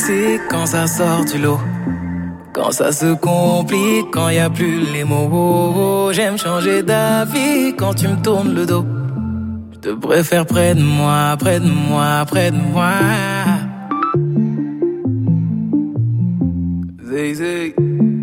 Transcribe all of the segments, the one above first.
toxique quand ça sort du lot. Quand ça se complique, quand y a plus les mots. J'aime changer d'avis quand tu me tournes le dos. Je te préfère près de moi, près de moi, près de moi. Zay, zay.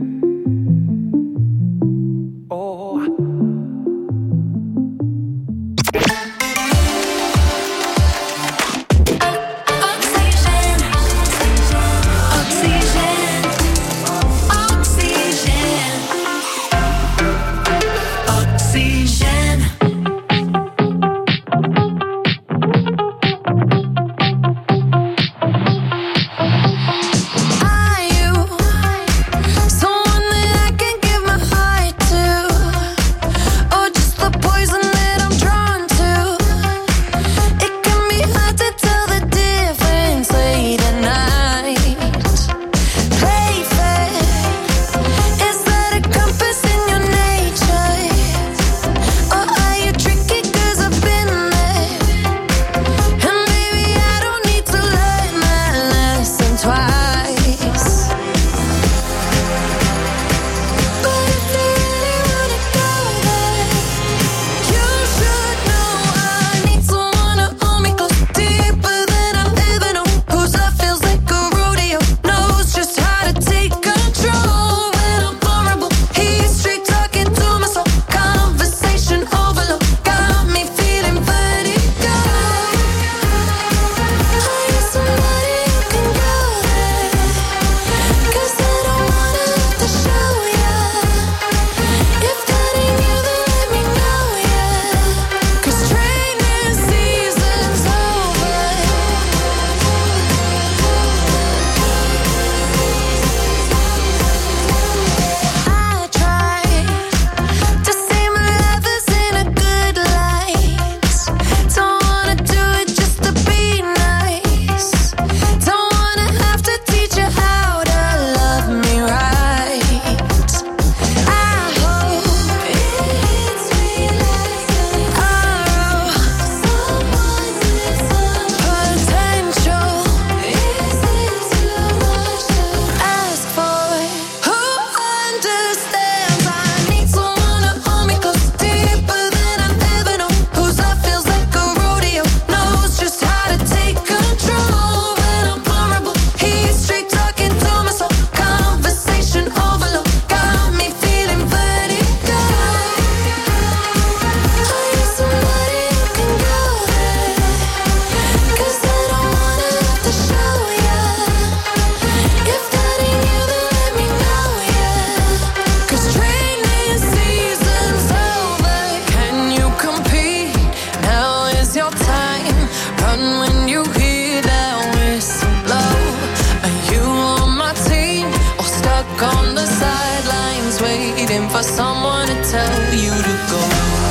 for someone to tell you to go.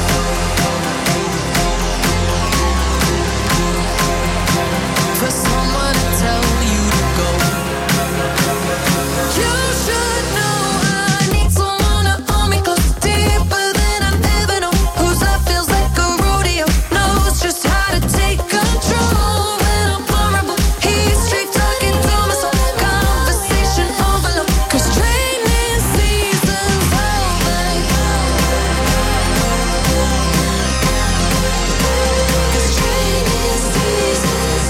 For someone to tell you to go. You should know I need someone to hold me close, deeper than I've ever known. Whose love feels like a rodeo, knows just how to take control. When I'm vulnerable, he's straight talking to my soul. Conversation overload, 'cause training season's over. 'Cause training season's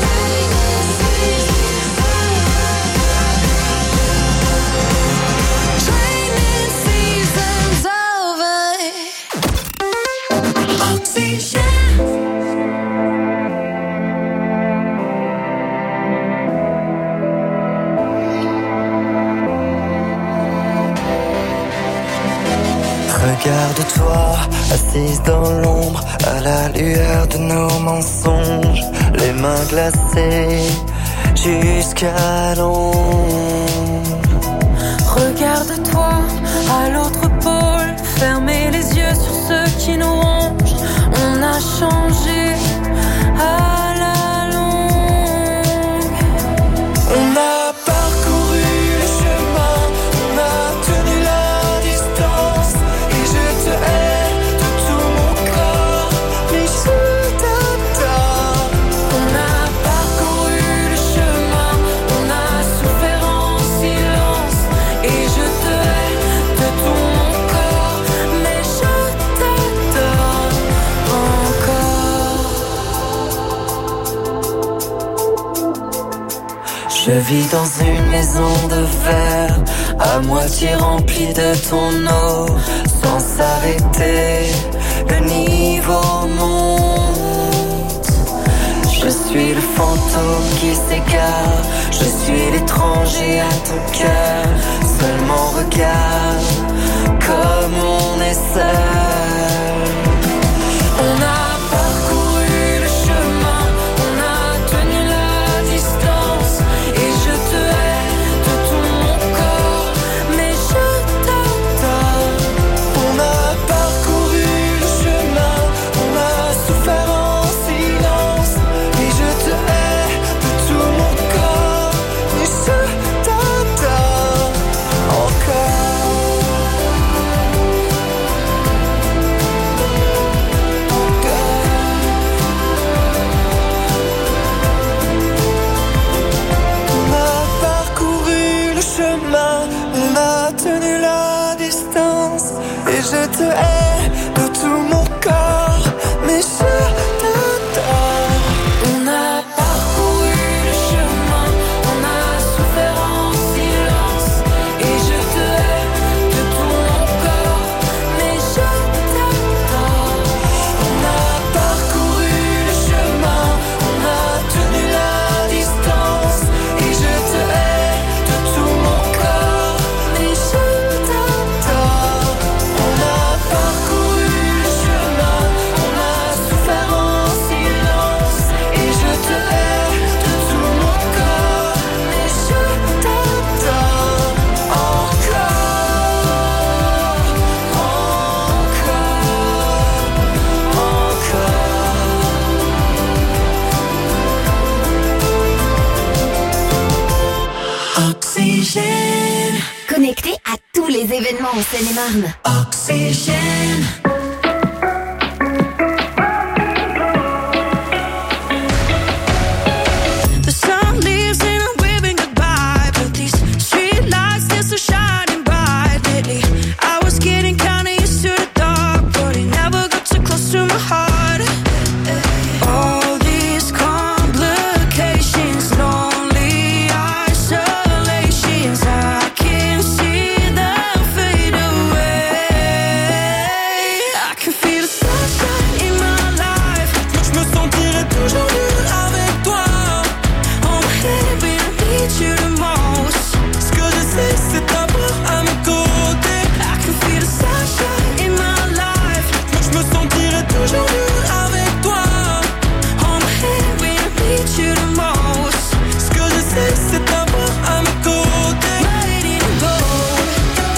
over. Oxygen. Regarde-toi, assise dans l'ombre, à la lueur de nos mensonges, les mains glacées jusqu'à l'ombre. Regarde-toi à l'autre pôle, fermer les yeux sur ceux qui nous rongent. On a changé à la longue. On a parcouru les chemins, on a tenu la distance, et je te hais de tout mon corps, mais je t'attends. On a parcouru le chemin, on a souffert Je vis dans une maison de verre, à moitié remplie de ton eau, sans s'arrêter, le niveau monte. Je suis le fantôme qui s'égare, je suis l'étranger à ton cœur. Seulement regarde comme on est seul. On a parcouru le chemin, on a tenu la distance, et je te hais de tout mon corps, mais je t'adore. On a parcouru le chemin, on a souffert en silence, et je te hais de tout mon corps, mais je t'adore encore. On a tenu la distance, et je te hais de tout mon corps, mais je t'adore. On a parcouru le chemin, on a souffert en silence, et je te hais de tout mon corps, mais je t'adore. On a parcouru le chemin, on a tenu la distance, et je te hais de tout mon corps, mais je t'adore. On a parcouru le chemin, on a souffert en silence, et je te hais de tout mon corps, mais je t'adore encore, encore. Oxygène, Connecté à tous les événements en Seine-et-Marne. oxygène. The sun leaves and I'm waving goodbye, but these street lights, they're so shining bright lately. I was getting kinda used to the dark, but it never got too close to my heart. All these complications, lonely isolations, I can see them fade away. I can feel the sunshine in my life. Je me sentirai toujours mieux avec toi. On my head when I need you the most. Ce que je sais, c'est t'avoir à mes côtés. I can feel the sunshine in my life. Je me sentirai toujours mieux avec toi. On my head when I need you the most. Ce que je sais, c'est t'avoir à mes côtés. Waiting in gold.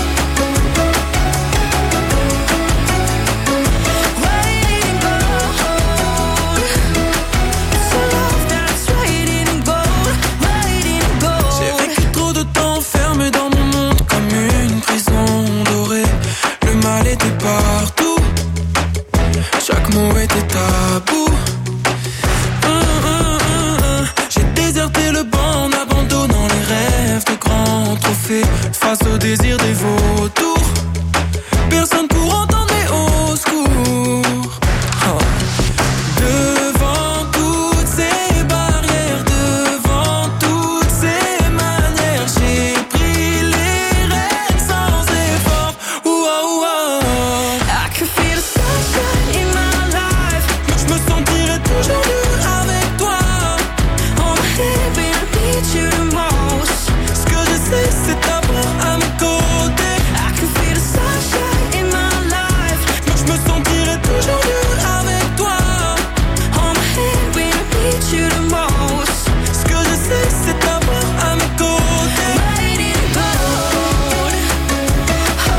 Waiting in gold. It's a love that's waiting in gold. Waiting in gold. J'ai vécu trop de temps fermé dans mon monde comme une prison dorée. Le mal était partout, chaque mot était tabou. J'ai déserté le banc en abandonnant les rêves de grands trophées face au désir des vautours. Personne pour entendre mes hauts secours. Oh. Devant toutes ces barrières, devant toutes ces manières, j'ai pris les rênes sans effort. I can feel the sunshine in my life. Je me sentirai toujours mieux avec toi. On my head when I need you the most. Ce que je sais, c'est t'avoir à mes côtés. I can feel the sunshine in my life. Je me sentirai toujours mieux avec toi. On my head when I need you the most. Ce que je sais, c'est t'avoir à mes côtés. Waiting in gold. Oh,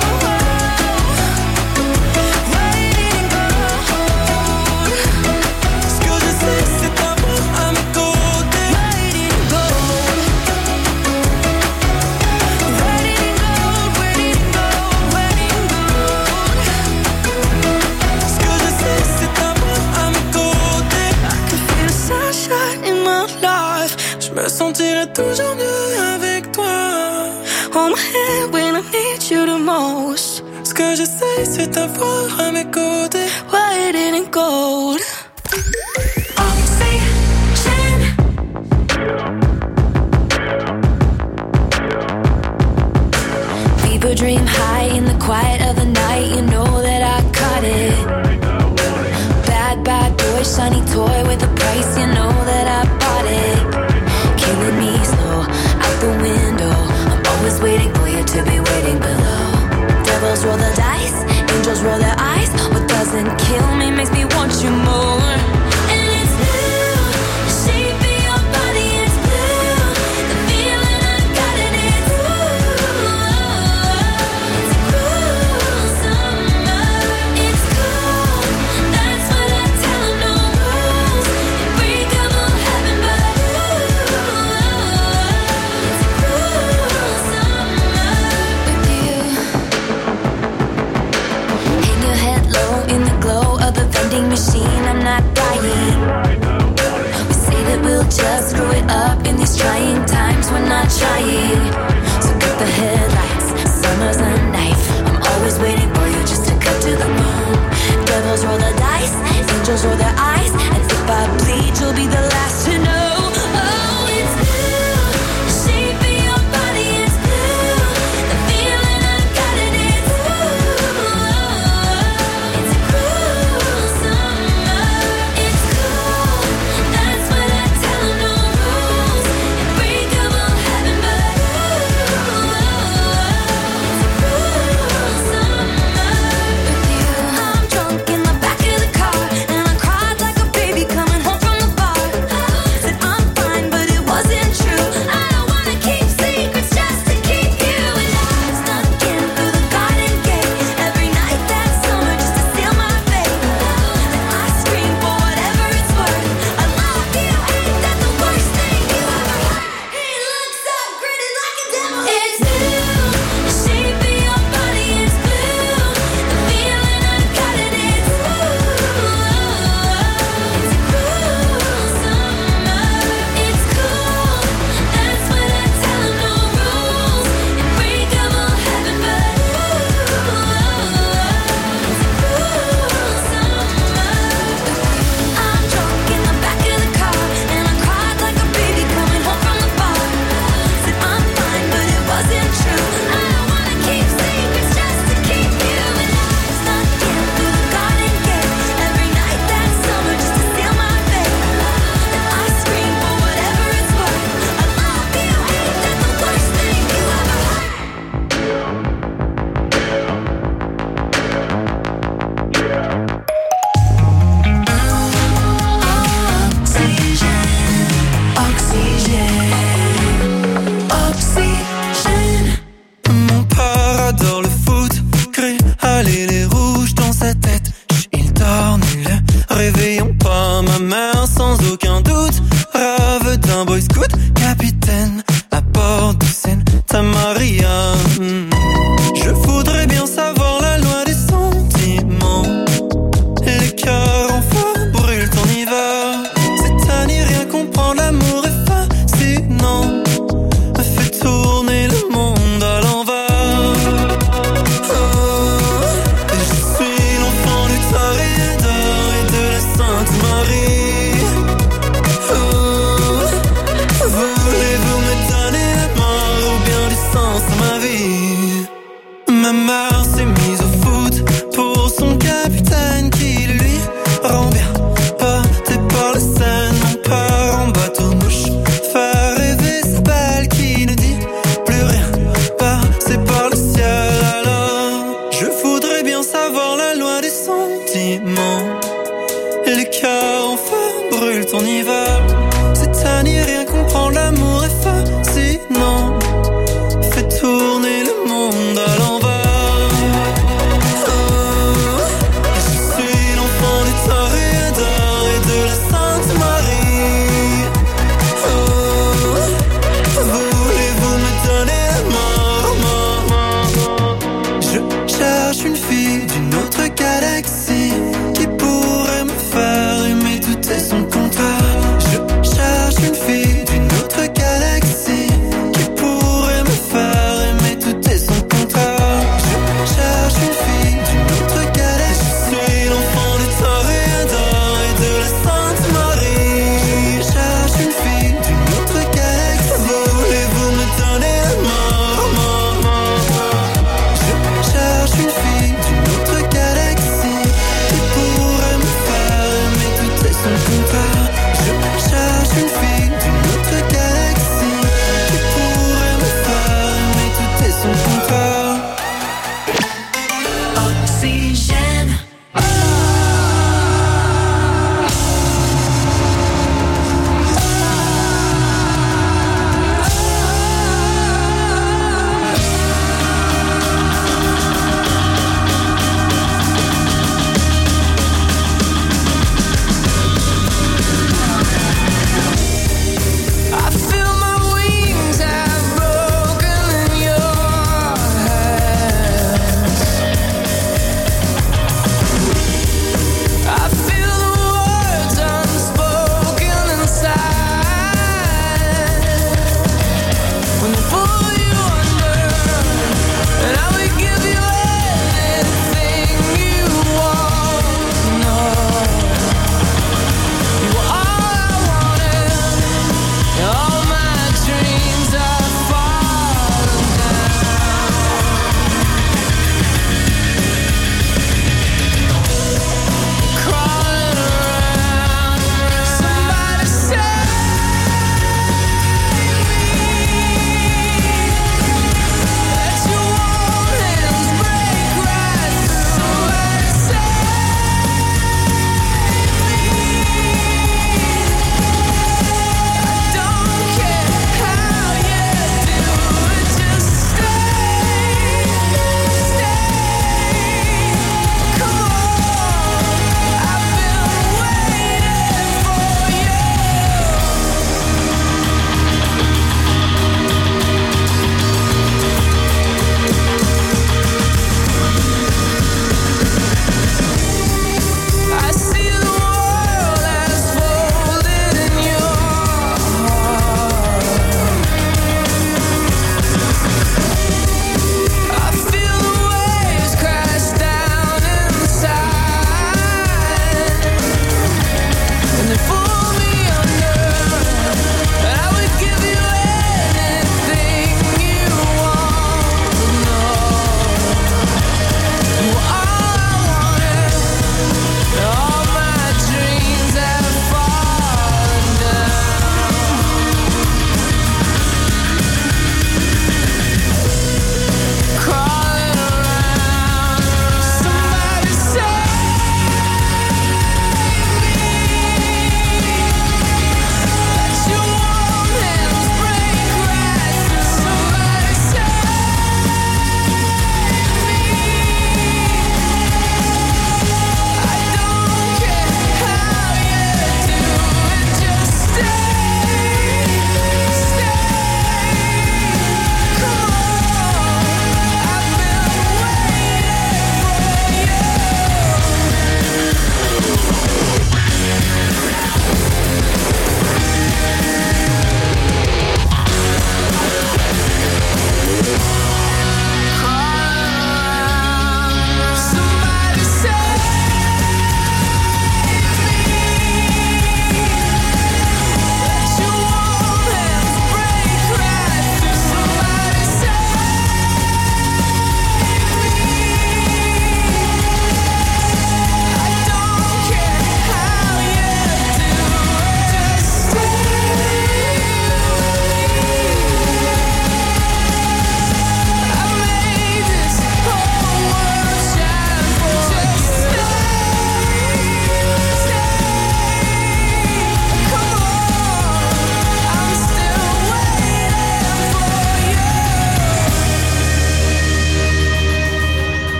waiting in gold. Ce que je sais, c'est t'avoir à mes côtés. Waiting in gold. Waiting in gold. Waiting in gold. Waiting in gold. Ce que je sais, c'est t'avoir à mes côtés. I can feel the sunshine in my life. Je me sentirai toujours mieux avec toi. On my head when I need you the most. Ce que je sais, c'est t'avoir à mes côtés. Waiting in gold. Oxygène. up in these trying times. We're not trying. So cut the headlights. Summer's a knife. I'm always waiting for you just to cut to the bone. Devils roll the dice, angels roll their eyes, and if I bleed, you'll be the last to know. Oh, it's blue, the shape of your body is blue, the feeling I got it is blue. It's a cruel summer, it's cool. That's what I tell 'em, no rules. Unbreakable heaven, but ooh, it's a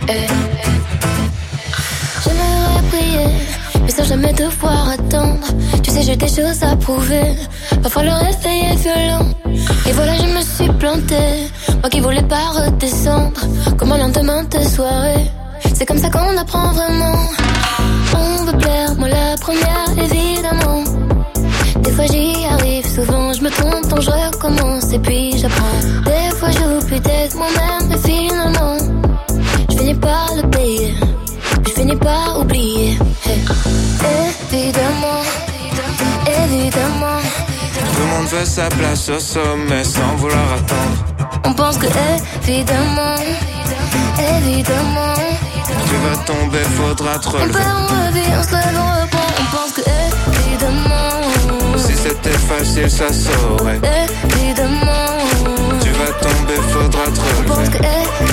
J'aimerais prier, mais sans jamais devoir attendre. Tu sais, j'ai des choses à prouver. Parfois le réveil est violent. Et voilà, je me suis plantée. Moi qui voulais pas redescendre. Comme un lendemain de soirée. C'est comme ça qu'on apprend vraiment. On veut plaire, moi la première, évidemment. Des fois j'y arrive, souvent je me trompe, donc je recommence et puis j'apprends. Des fois j'oublie d'être moi-même, et finalement je finis par le payer. Je finis par oublier. Hey. Évidemment, évidemment. Tout le monde veut sa place au sommet sans vouloir attendre. On pense que évidemment, évidemment. Tu vas tomber, faudra te relever. On perd, on revit, on se lève, on reprend. On pense que évidemment. Si c'était facile, ça saurait. Évidemment. Tu vas tomber, faudra te On pense relever.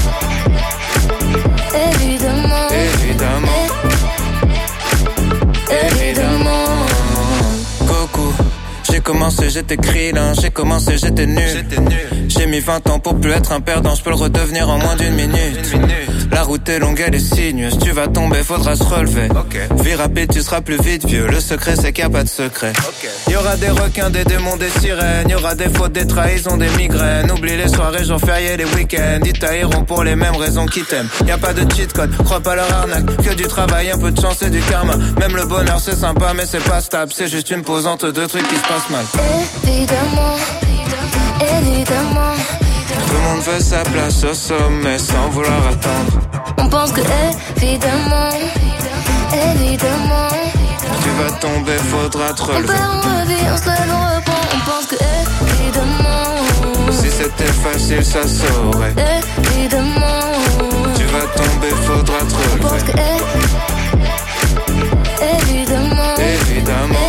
que évidemment. Évidemment. Évidemment. Coucou. J'ai commencé, j'étais krillin, j'ai commencé, j'étais nul. J'ai mis 20 ans pour plus être un perdant, je peux le redevenir en moins d'une minute. La route est longue, elle est sinueuse, tu vas tomber, faudra se relever. Vie rapide, tu seras plus vite vieux, le secret c'est qu'il n'y a pas de secret. Y'aura des requins, des démons, des sirènes, y'aura des fautes, des trahisons, des migraines. Oublie les soirées, jours fériés, les week-ends, ils tailleront pour les mêmes raisons qu'ils t'aiment. Y'a pas de cheat code, crois pas leur arnaque, que du travail, un peu de chance et du karma. Même le bonheur c'est sympa mais c'est pas stable, c'est juste une pause entre deux trucs qui se passent mal. Évidemment, évidemment. Tout le monde veut sa place au sommet sans vouloir attendre. On pense que évidemment, évidemment. Tu vas tomber, faudra te On relever. perd, on revit, on se lève, on reprend. On pense que évidemment. Si c'était facile, ça saurait. Évidemment. Tu vas tomber, faudra te On pense relever. que évidemment. Évidemment.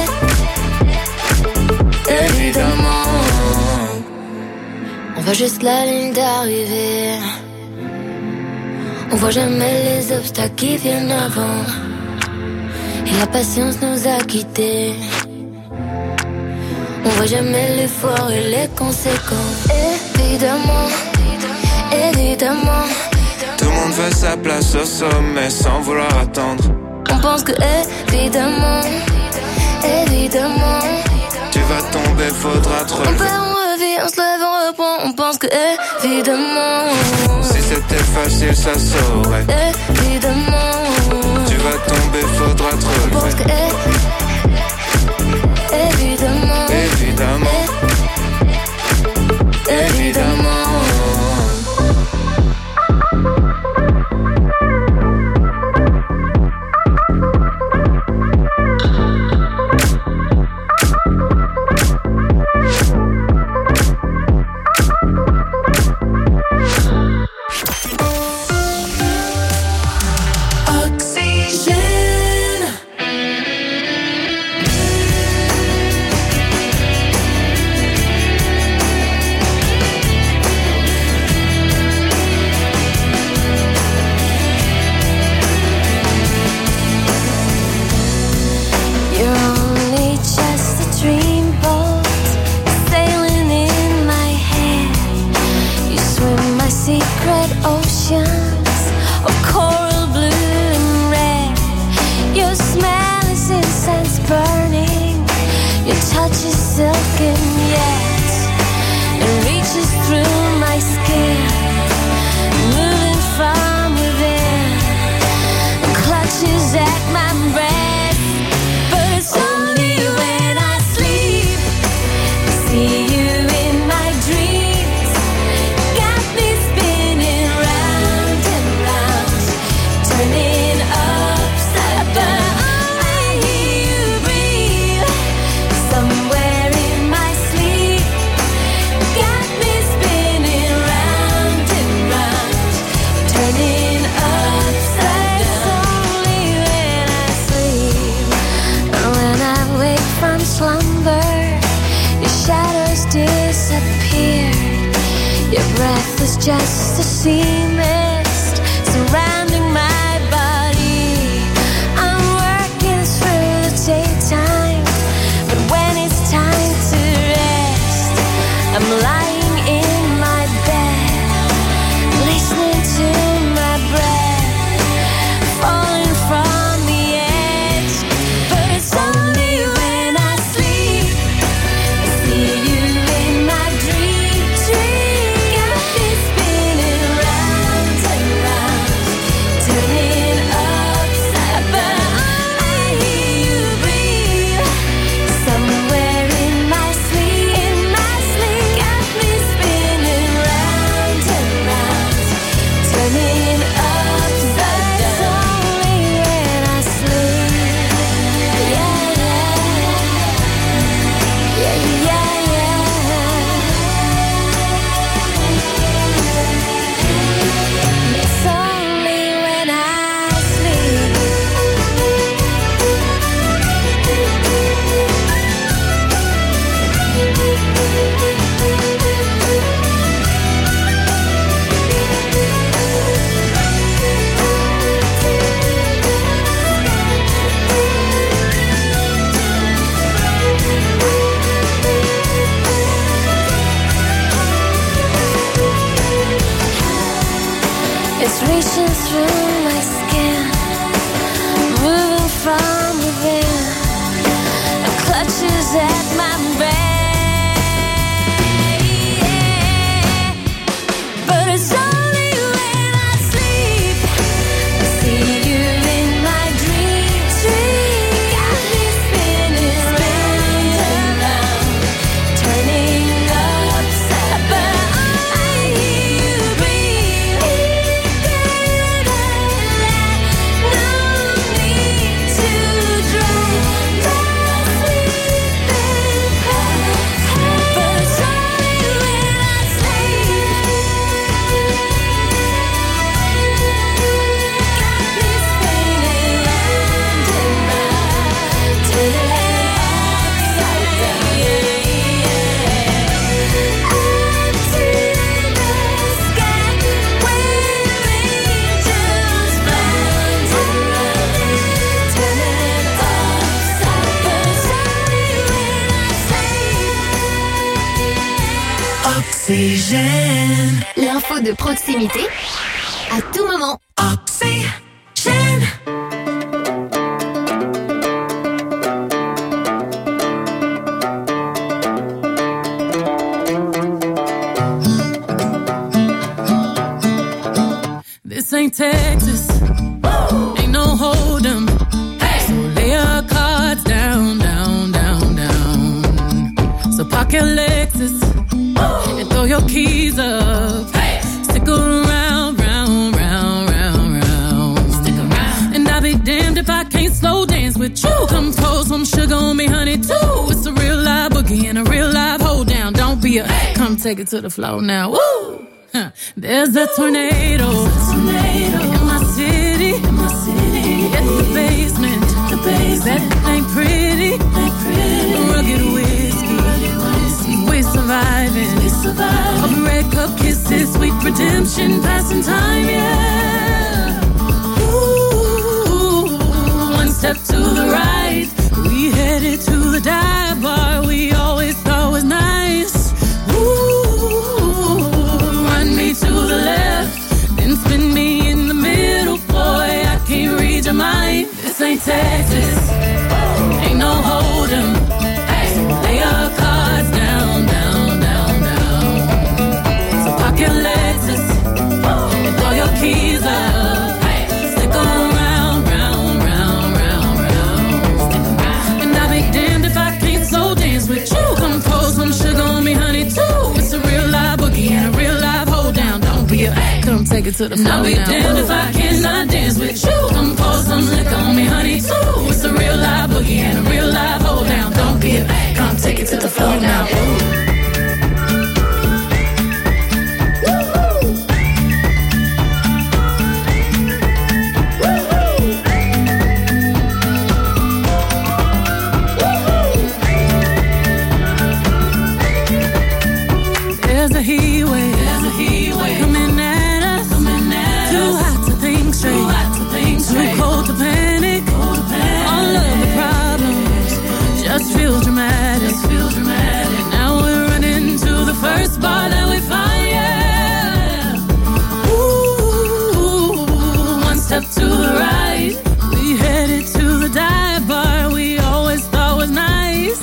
Évidemment. On voit juste la ligne d'arrivée. On voit jamais les obstacles qui viennent avant. Et la patience nous a quittés. On voit jamais l'effort et les conséquences. Évidemment, évidemment. Tout le monde veut sa place au sommet sans vouloir attendre. On pense que évidemment, évidemment. Tu vas tomber, faudra te On relever. perd, on revit, on se lève, on reprend. On pense que évidemment. Si c'était facile, ça saurait. Évidemment. Tu vas tomber, faudra te On pense que relever. évidemment. Évidemment. Évidemment. Just a sea mist surrounding my body. I'm working through the daytime, but when it's time to rest, I'm lying in my bed, listening to my breath. It's reaching through my skin, moving from within. It clutches at my brain, but it's only when I sleep. I see you in my dreams. Got me spinning around, turning upside, but I hear you breathing. No need to drown, just sleeping. But it's only when I sleep. Got me spinning round and round, turning upside down. Up to the sky, where angels fly, turning upside. But it's only when I sleep. Oxygène. L'info de proximité à tout moment. Oxygène. This ain't Texas, ain't no hold'em. So lay your cards down, down, down, down. So park your Lexus and throw your keys up. Stick around, round, round, round, round. Stick around. And I'll be damned if I can't slow dance with you. Come pour some sugar on me, honey, too. It's a real live boogie and a real live hold down. Don't be a come take it to the floor now. Woo! Huh. There's a tornado in my city. At the basement, that ain't pretty. Rugged whiskey, we're surviving. Of red cup kisses, sweet redemption, passing time, yeah. Ooh, one step to the right, we headed to the dive bar we always thought was nice. Ooh, run me to the left, then spin me in the middle, boy, I can't read your mind. This ain't Texas, ain't no hold'em. Lay your cards down, down, down, down. So park your Lexus and throw your keys up. Stick around, round, round, round, round. And I'll be damned if I can't slow dance with you. Come pour some sugar on me, honey, too. It's a real live boogie and a real live hold down. Don't be a come take it to the floor. I'll be damned if I cannot dance with you. Come pour some liquor on me, honey, too. It's a real live boogie and a real live hold down. Don't be a come take it to the floor now. Ooh. There's a heat wave coming at us. Too hot to think straight, too cold to panic. All of the problems just feel dramatic. Now we're running to the first bar that we find, yeah. Ooh, one step to the right, we headed to the dive bar we always thought was nice.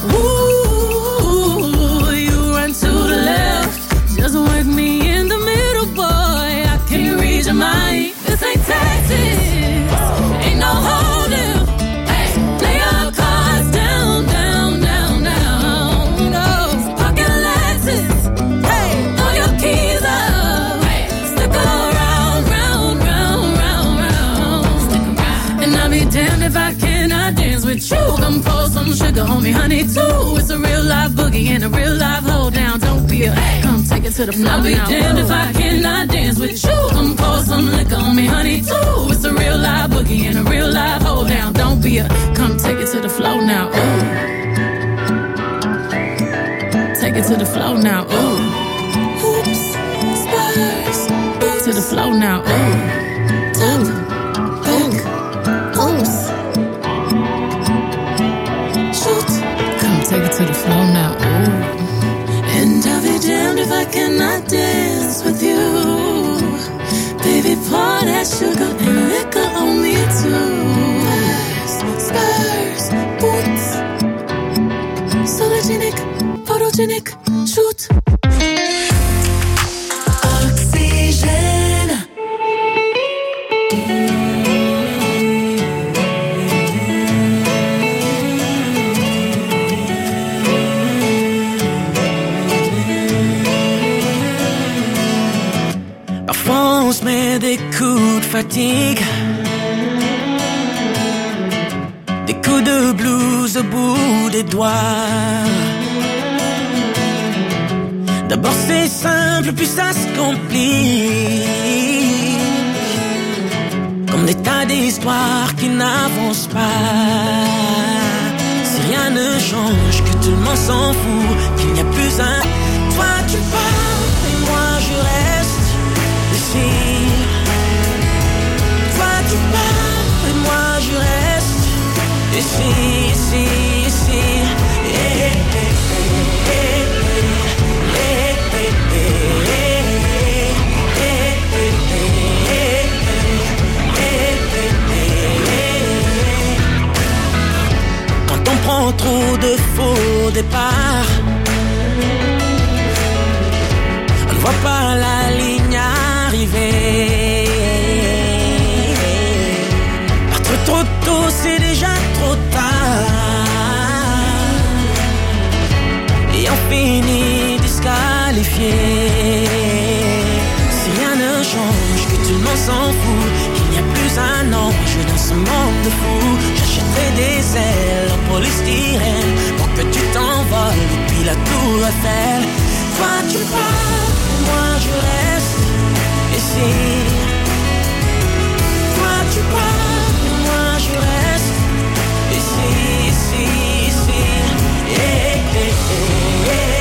Ooh, you run to the left, just work me in the middle, boy, I can't read your mind. This ain't Texas, ain't no hold'em. Lay your cards down, down, down, down. No, park your Lexus, throw your keys up. Stick around, round, round, round, round. And I'll be damned if I cannot dance with you. Come pour some sugar on me, honey, too. It's a real live boogie and a real live hold down. Don't be a come take it to the floor. I'll be damned if I cannot dance with you. Come pour some liquor on me, honey, too. It's a real live boogie and a real live hold down. Don't be a come take it to the floor now. Ooh. Take it to the floor now. Ooh. Hoops, spurs, to the floor now. Ooh. Ooh. Oops. Shoot. Come take it to the floor now. Ooh. And I'll be damned if I cannot dance with you. Baby, arsenic, shoot. Oxygène. Parfois on se met des coups de fatigue, des coups de blues au bout des doigts. D'abord c'est simple, puis ça se complique, comme des tas d'histoires qui n'avancent pas. Si rien ne change, que tout le monde s'en fout, qu'il n'y a plus un. Toi tu pars et moi je reste ici. Toi tu pars et moi je reste ici, ici, ici. Yeah, yeah, yeah, quand on prend trop de faux départs, on ne voit pas la ligne arriver. Partir trop tôt, c'est déjà trop tard, et on finit disqualifié. Si rien ne change, que tout le monde s'en fout, qu'il n'y a plus un ange dans ce monde de fous, j'achèterai des ailes en polystyrène pour que tu t'envoles depuis la tour Eiffel. Toi tu pars, moi je reste ici. Toi tu pars, moi je reste ici, ici, ici. Yeah, yeah, yeah,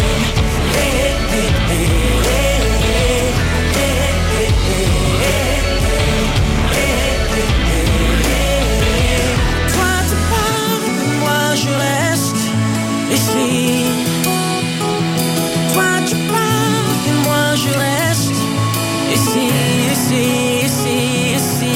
toi tu pars, moi je reste ici. Toi tu pars et moi je reste ici, ici, ici, ici.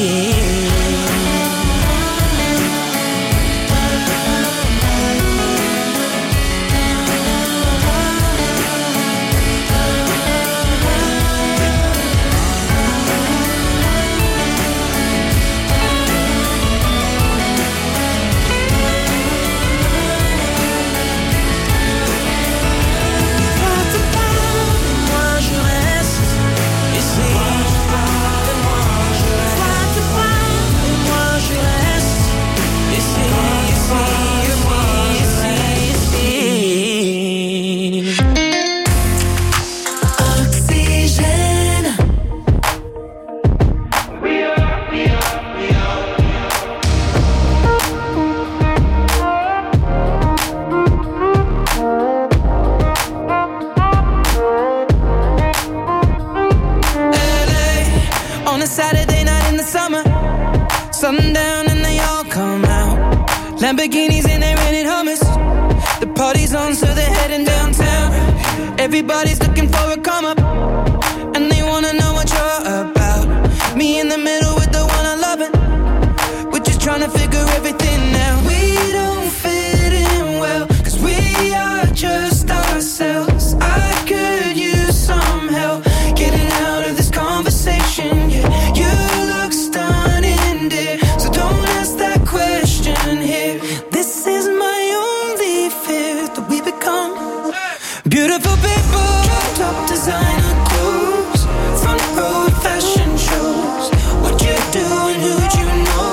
Lamborghinis and they rented Hummers. The party's on, so they're heading downtown. Everybody's looking for a come up, and they wanna know what you're about. Me in the middle with the one I love it. We're just trying to figure everything out. We don't fit in well, 'cause we are just ourselves. I could use some help getting out of this conversation. Yeah, you look stunning, dear, so don't ask that question here. This is my only fear, that we become beautiful people. Top designer clothes, front row fashion shows. What you do and who'd you know?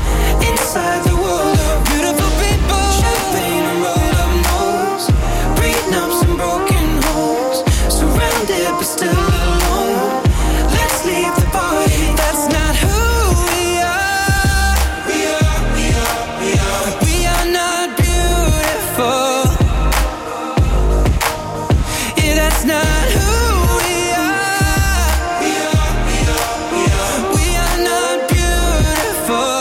Inside the world of beautiful people. Champagne and rolled up nose, prenups and broken homes. Surrounded but still alone. Let's leave the party. That's not who we are. We are not beautiful. Yeah, that's not who we are. We are not beautiful.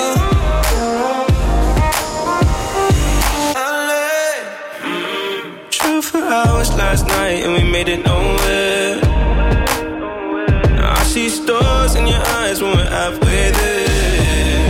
Drove for hours last night and we made it nowhere. Now I see stars in your eyes when we're halfway there.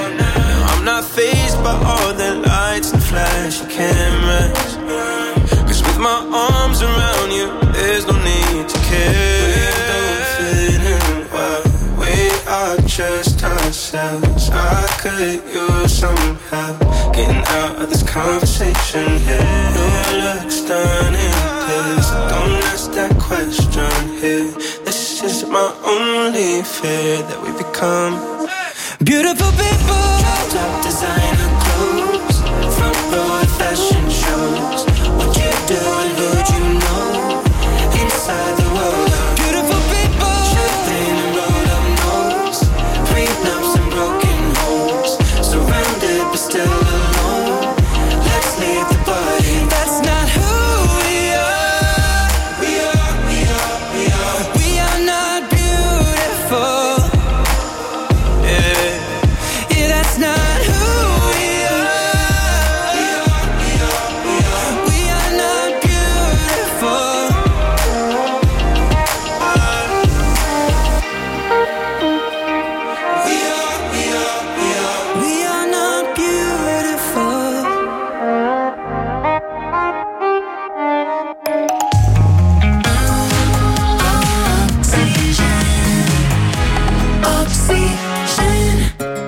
Now I'm not fazed by all the lights and flashy cameras, 'cause with my arms around you. There's no need to care. We don't fit in well. We are just ourselves. I could use some help getting out of this conversation here. Your looks done in this. Don't ask that question here. This is my only fear, that we become beautiful people. Top designer clothes, front row fashion shows. What you do and who'd you know? Inside the world of beautiful people. Champagne and rolled up nose, prenups and broken homes. Surrounded but still alone. Let's leave the body. That's not who we are. We are not beautiful. Yeah, that's not who we are. We are not beautiful. We are not beautiful. Oxygen.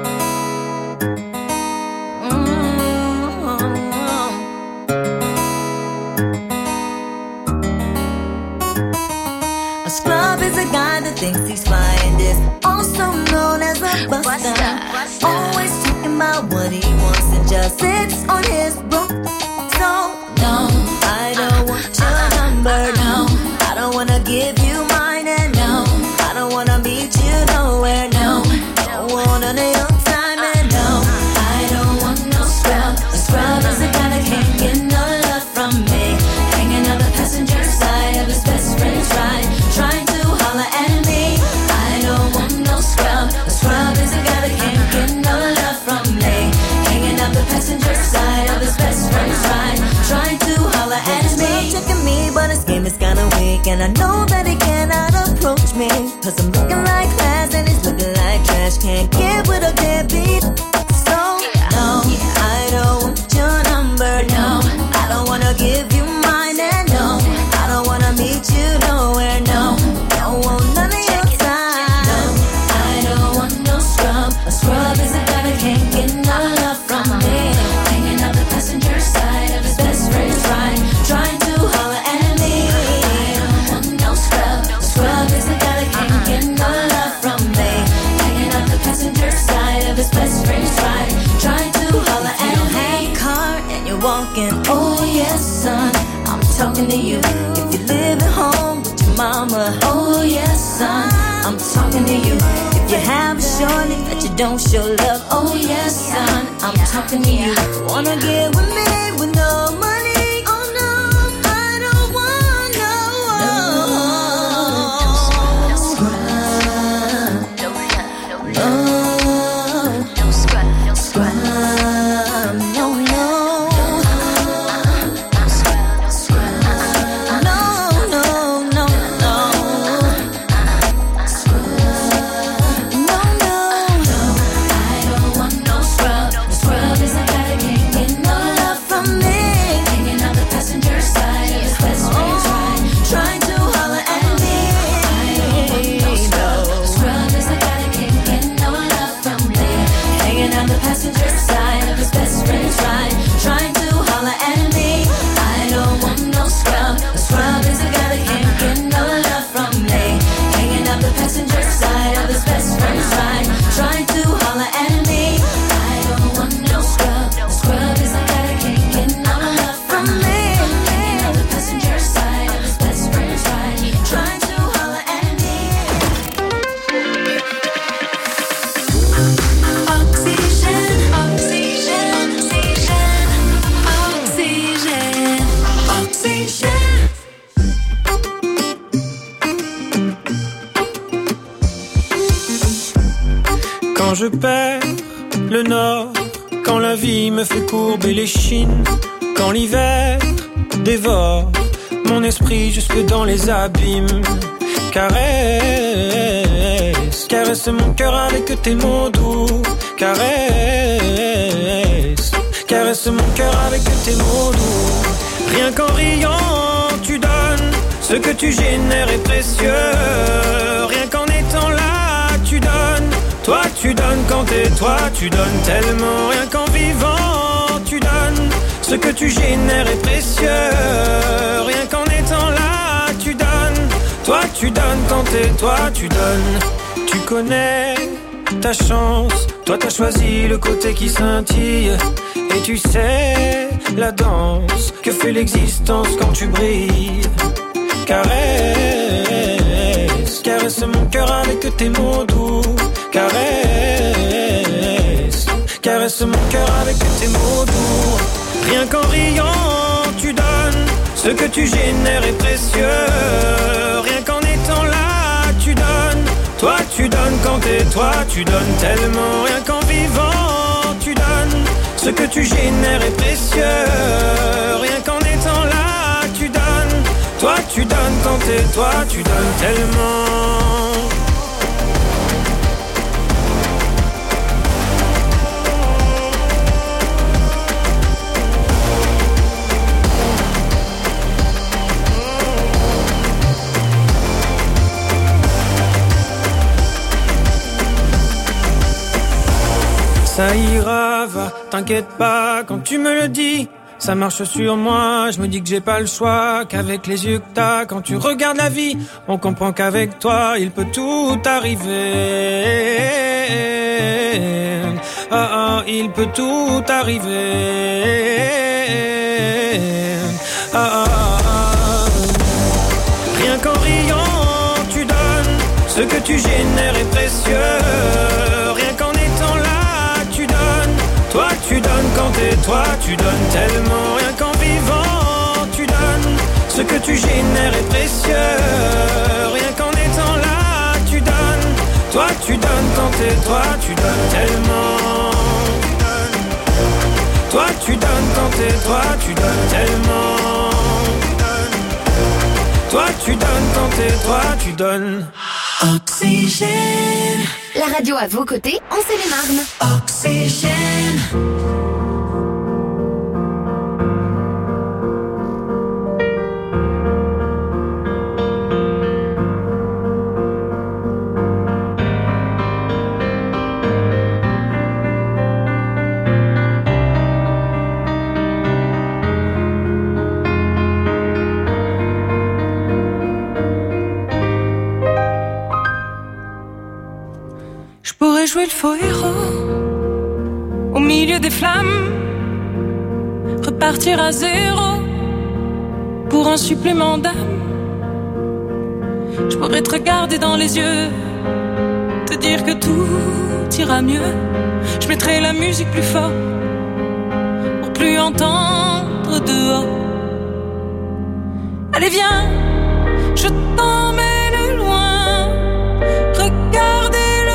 A scrub is a guy that thinks he's flying, is also known as a buster. Always talking about what he wants and just sits on his broke. So, no, I don't want your number, no. I don't wanna give you mine, and no, I don't wanna meet you nowhere, no. Don't want none of your time, and no, I don't want no scrub. A scrub is a guy that can't get no love from me. Hanging on the passenger side of his best friend's ride, trying to holler at me. I don't want no scrub. A scrub is a guy that can't get no love from me. Hanging out the passenger side of his best friend's ride, trying to holler at me. Checking me, but his game is kinda weak, and I know that he cannot approach me. 'Cause I'm looking like class and he's looking like trash. Can't get with a deadbeat. So, no, I don't want your number, no. I don't wanna give you mine, and no, I don't wanna meet you nowhere, no. Don't want none of your time. No, I don't want no scrub. A scrub is a guy that can't get no love from me. Hanging out the passenger side of his best friend's ride, trying to holler at me. I don't want no scrub. A scrub is a guy that can't get no love from me. Hanging out the passenger side of his best friend's ride, trying to holler at me. You have a car and you're walking, oh yes son, I'm talking to you. If you live at home with your mama, oh yes son, I'm talking to you. If you have a shorty that you don't show love, oh yes son, I'm talking to you. Wanna get with me with no money? Oh no, I don't want no scrub. No scrub. No, no. Passenger side of his best friend's ride, trying to holler at me. I don't want no scrub. A scrub is a guy that can't get no love from me. Hanging out the passenger side of his best friend's ride, trying to holler at me. I don't want no scrub. A scrub is a guy that can't get no love from me. Hanging out the passenger side of his best friend's ride, trying to holler at me. Oxygen, oxygen, oxygen, oxygen, oxygen. Quand je perds le nord, quand la vie me fait courber les chines, quand l'hiver dévore mon esprit jusque dans les abîmes. Caresse, caresse mon cœur avec tes mots doux. Caresse, caresse mon cœur avec tes mots doux. Rien qu'en riant, tu donnes. Ce que tu génères est précieux. Rien qu'en étant là, tu donnes. Toi, tu donnes quand t'es toi, tu donnes tellement. Rien qu'en vivant, tu donnes. Ce que tu génères est précieux. Rien qu'en étant là, tu donnes. Toi, tu donnes quand t'es toi, tu donnes. Tu connais ta chance. Toi, t'as choisi le côté qui scintille. Et tu sais la danse que fait l'existence quand tu brilles. Caresse, caresse mon cœur avec tes mots doux. Caresse, caresse mon cœur avec tes mots doux. Rien qu'en riant, tu donnes. Ce que tu génères est précieux. Rien qu'en étant là, tu donnes. Toi, tu donnes quand t'es toi, tu donnes tellement. Rien qu'en vivant, tu donnes. Ce que tu génères est précieux. Rien qu'en étant là, tu donnes. Toi, tu donnes quand t'es toi, tu donnes tellement. Ça ira, va, t'inquiète pas quand tu me le dis. Ça marche sur moi, je me dis que j'ai pas le choix. Qu'avec les yeux que t'as, quand tu regardes la vie, on comprend qu'avec toi, il peut tout arriver. Ah ah, il peut tout arriver. Ah ah, rien qu'en riant, tu donnes. Ce que tu génères est précieux. Rien qu'en étant là, tu donnes. Toi, tu donnes quand t'es toi, tu donnes tellement. Rien qu'en vivant, tu donnes. Ce que tu génères est précieux. Rien qu'en étant là, tu donnes. Toi, tu donnes quand t'es toi, tu donnes tellement. Toi, tu donnes quand t'es toi, tu donnes tellement. Toi, tu donnes quand t'es toi, tu donnes. Oxygène. La radio à vos côtés, en Seine-et-Marne. Oxygène. Jouer le faux héros au milieu des flammes, repartir à zéro pour un supplément d'âme. Je pourrais te regarder dans les yeux, te dire que tout ira mieux. Je mettrai la musique plus fort pour plus entendre dehors. Allez viens, je t'emmène loin, regardez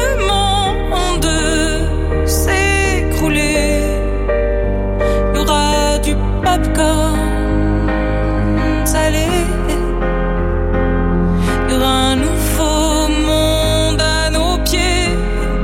popcorn salé. Il y aura un nouveau monde à nos pieds.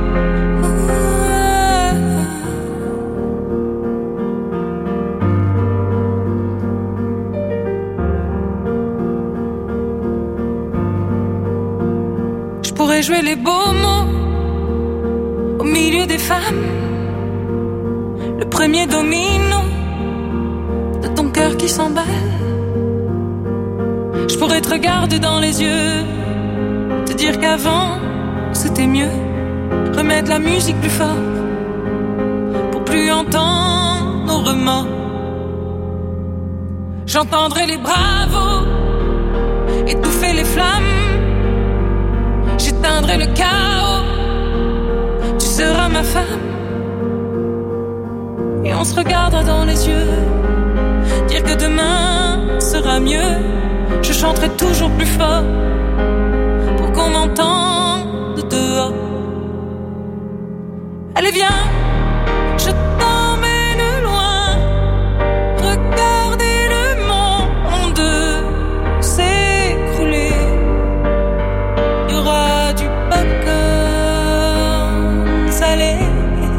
Je pourrais jouer les beaux mots au milieu des femmes. Le premier domino de ton cœur qui s'emballe. Je pourrais te regarder dans les yeux, te dire qu'avant c'était mieux. Remettre la musique plus fort pour plus entendre nos remords. J'entendrai les bravos étouffer les flammes. J'éteindrai le chaos. Tu seras ma femme. Et on se regardera dans les yeux, dire que demain sera mieux. Je chanterai toujours plus fort pour qu'on m'entende dehors. Allez viens, je t'emmène loin, regardez le monde s'écrouler. Il y aura du popcorn salé.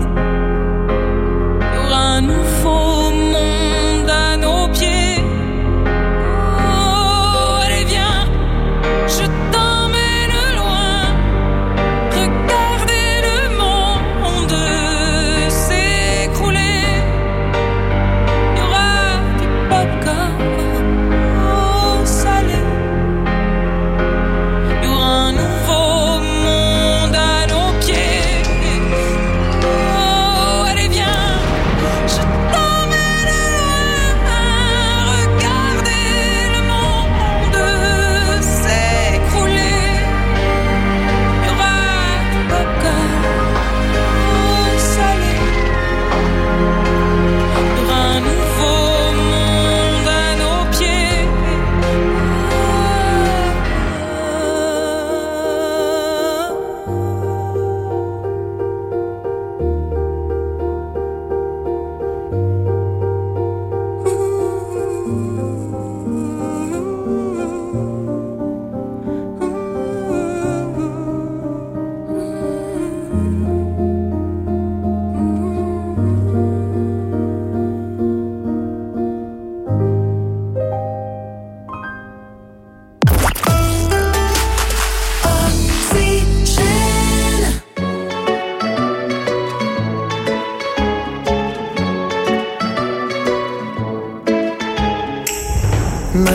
Il y aura un nouveau monde à nos pieds.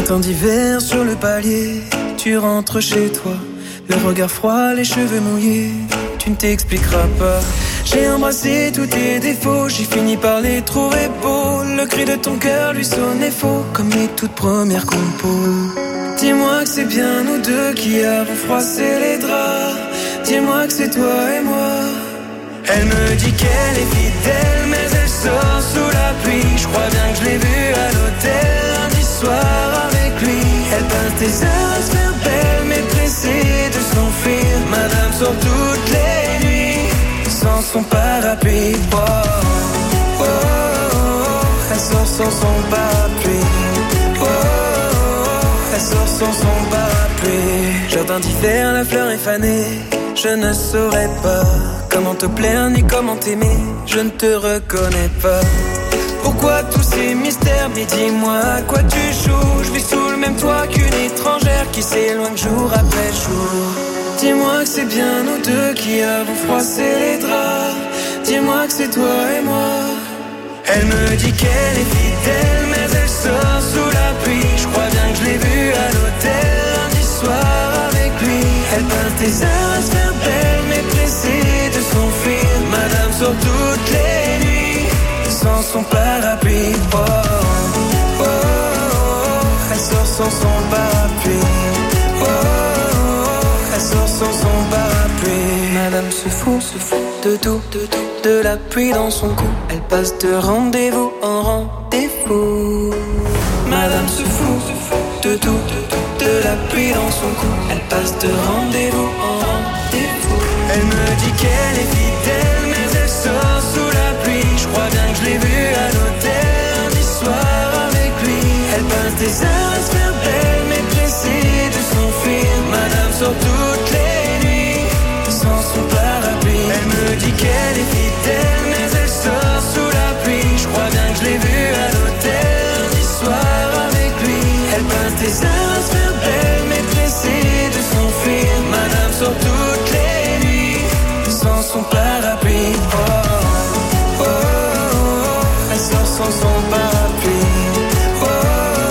Printemps d'hiver sur le palier, tu rentres chez toi, le regard froid, les cheveux mouillés, tu ne t'expliqueras pas. J'ai embrassé tous tes défauts, j'ai fini par les trouver beaux. Le cri de ton cœur lui sonnait faux, comme les toutes premières compos. Dis-moi que c'est bien nous deux qui avons froissé les draps. Dis-moi que c'est toi et moi. Elle me dit qu'elle est fidèle, mais elle sort sous la pluie. Je crois bien que je l'ai vue à l'hôtel lundi soir avec lui. Elle passe des heures à se faire belle, mais pressée de s'enfuir. Madame sort toutes les nuits sans son parapluie. Oh, oh, oh, oh. Elle sort sans son parapluie. Oh, oh, oh. Elle sort sans son parapluie. Jardin d'hiver, la fleur est fanée. Je ne saurais pas comment te plaire ni comment t'aimer. Je ne te reconnais pas. Pourquoi tous ces mystères? Mais dis-moi à quoi tu joues. Je vis sous le même toit qu'une étrangère qui s'éloigne jour après jour. Dis-moi que c'est bien nous deux qui avons froissé les draps. Dis-moi que c'est toi et moi. Elle me dit qu'elle est fidèle, mais elle sort sous la pluie. Je crois bien que je l'ai vue à l'hôtel lundi soir avec lui. Elle passe des heures à se faire belle, mais pressée de s'enfuir. Madame sort toutes les nuits sans son parapluie. Oh, oh, oh, oh. Elle sort sans son parapluie. Oh, oh, oh. Elle sort sans son parapluie. Madame se fout de tout, de la pluie dans son cou. Elle passe de rendez-vous en rendez-vous. Madame se fout de tout, de la pluie dans son cou. Elle passe de rendez-vous en rendez-vous. Elle me dit qu'elle est fidèle, mais elle sort sous la pluie. Je crois bien que je l'ai vue à l'hôtel lundi soir avec lui. Elle passe des heures à se faire belle, mais pressée de s'enfuir. Madame sort toutes les nuits sans son parapluie. Elle me dit qu'elle est fidèle, mais elle sort sous la pluie. Je crois bien que je l'ai vue à l'hôtel lundi soir avec lui. Elle passe des heures à se faire belle, mais pressée de s'enfuir. Madame sort toutes les nuits sans son parapluie. Oh, oh, oh, oh. Elle sort sans son parapluie. Oh, oh,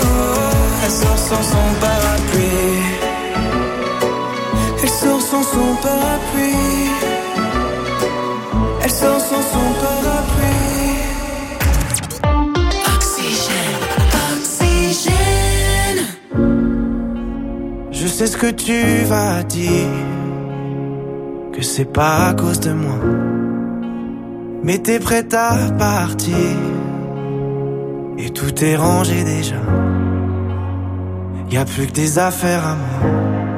oh. Elle sort sans son parapluie. Elle sort sans son parapluie. Elle sort sans son parapluie. Oxygène, oxygène. Je sais ce que tu vas dire, que c'est pas à cause de moi, mais t'es prête à partir et tout est rangé déjà. Y'a plus que des affaires à moi.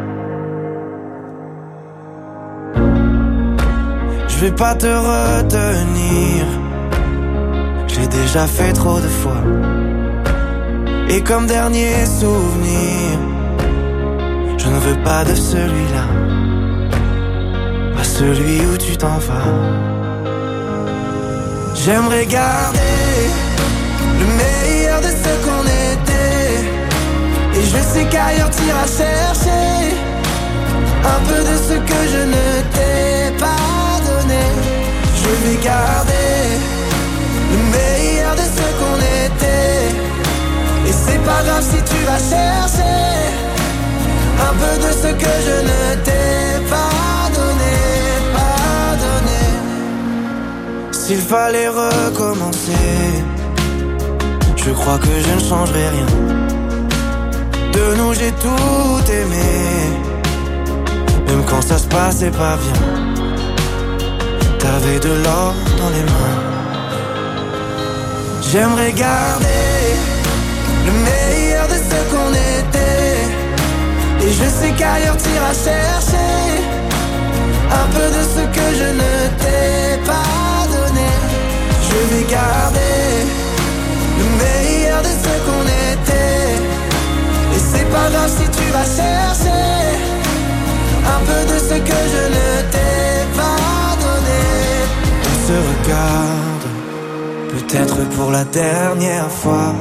Je vais pas te retenir, j'ai déjà fait trop de fois. Et comme dernier souvenir, je ne veux pas de celui-là, pas celui où tu t'en vas. J'aimerais garder le meilleur de ce qu'on était, et je sais qu'ailleurs t'iras chercher un peu de ce que je ne t'ai pas donné. Je vais garder le meilleur de ce qu'on était, et c'est pas grave si tu vas chercher un peu de ce que je ne t'ai pas donné, pas donné. S'il fallait recommencer, je crois que je ne changerai rien. De nous j'ai tout aimé, même quand ça se passait pas bien. T'avais de l'or dans les mains. J'aimerais garder le meilleur de ce qu'on était, et je sais qu'ailleurs t'iras chercher un peu de ce que je ne t'ai pas donné. Je vais garder le meilleur de ce qu'on était, et c'est pas grave si tu vas chercher un peu de ce que je ne t'ai pas donné. On se regarde, peut-être pour la dernière fois,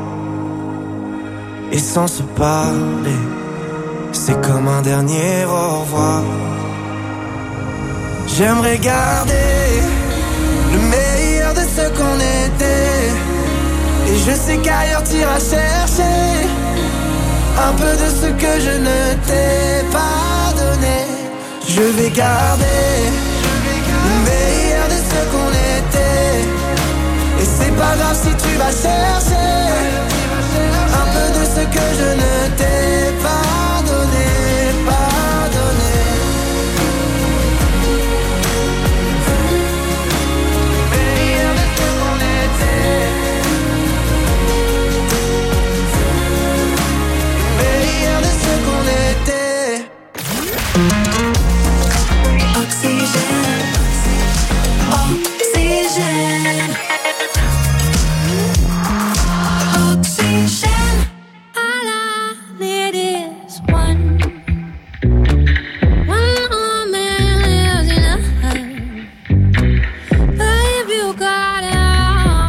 et sans se parler, c'est comme un dernier au revoir. J'aimerais garder le meilleur de ce qu'on était, et je sais qu'ailleurs t'iras chercher un peu de ce que je ne t'ai pas donné. Je vais garder le meilleur de ce qu'on était. Et c'est pas grave si tu vas chercher un peu de ce que je ne t'ai pas donné, pas donné. Meilleur de ce qu'on était. Meilleur de ce qu'on était. Oxygène, oxygène, oxygène. All I need is one man lives enough. Babe, you got it all.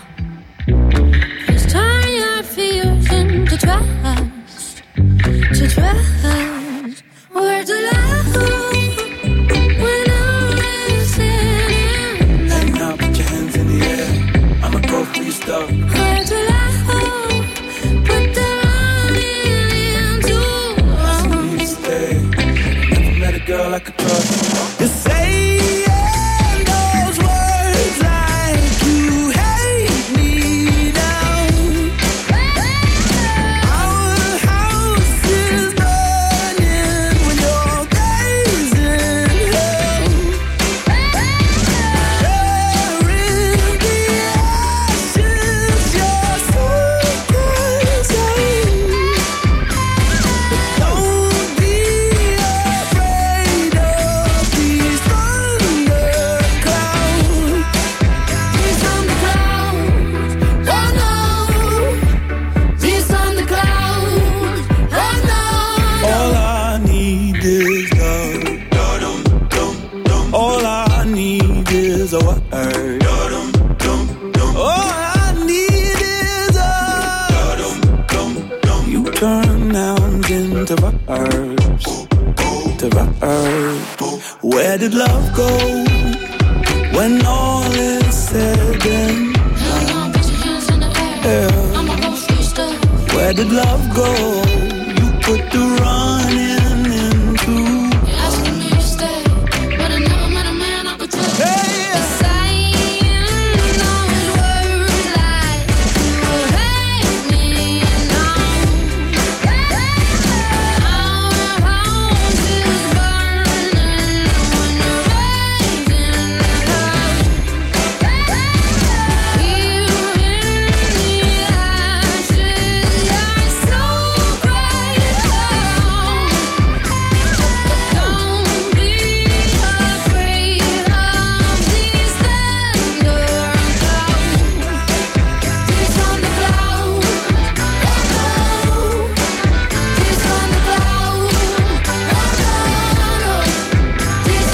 Just turn your fears into trust, to trust. Where's the love when I'm listening? Hey, now put your hands in the air. I'ma go for your stuff. Where's the love? Put the money into You to stay. Never met a girl like a trust. You're saying those words like you hate me now. Our house is burning when your days in hell. Burying the ashes, your secrets hide. Don't be afraid of these thunderclouds. these thunderclouds. Oh no, these thunderclouds. Oh no. All I need is love. All I need is a word. All I need is a. You turn nouns into verbs. To verbs. Where did love go when all is said and Come on, put your hands in the air. done? I'ma go for your stuff. Where did love go? You put the running into. You're asking me to stay, but I never met a man I could trust. Hey! Saying those words like you hate me now. Our house is burning when you're raising hell. Here in the ashes, your soul cries out. Don't be afraid of these thunderclouds. These thunderclouds. These thunderclouds. These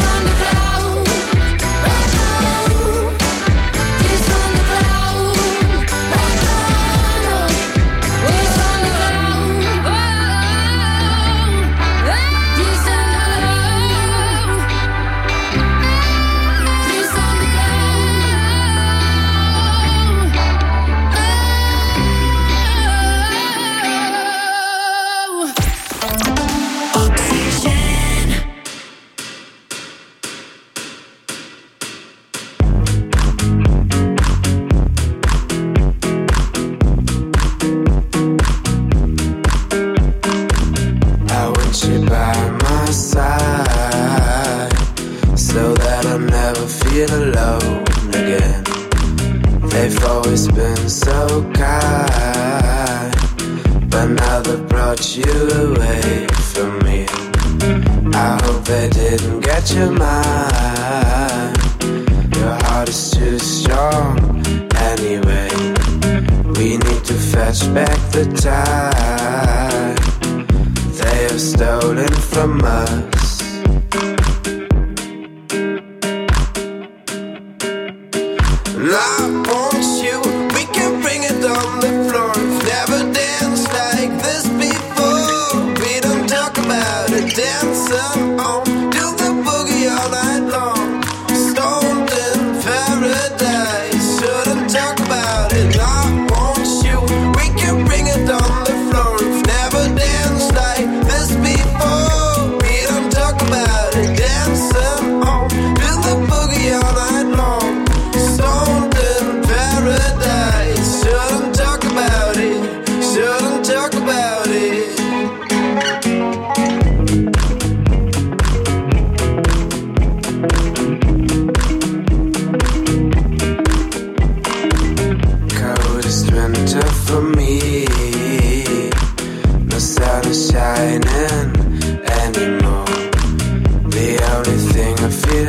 I want you by my side so that I'll never feel alone again. They've always been so kind, but now they've brought you away from me. I hope they didn't get your mind. Your heart is too strong anyway. We need to fetch back the time they have stolen from us. And I want you, we can bring it on the floor. Never danced like this before. We don't talk about it, dance on. Do the boogie all night long. Stoned in paradise, shouldn't talk about it. I want you, we can bring it on the floor. Never danced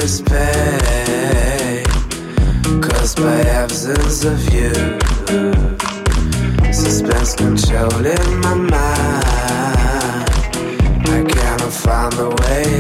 this pain caused by absence of you. Suspense controlling my mind. I cannot find a way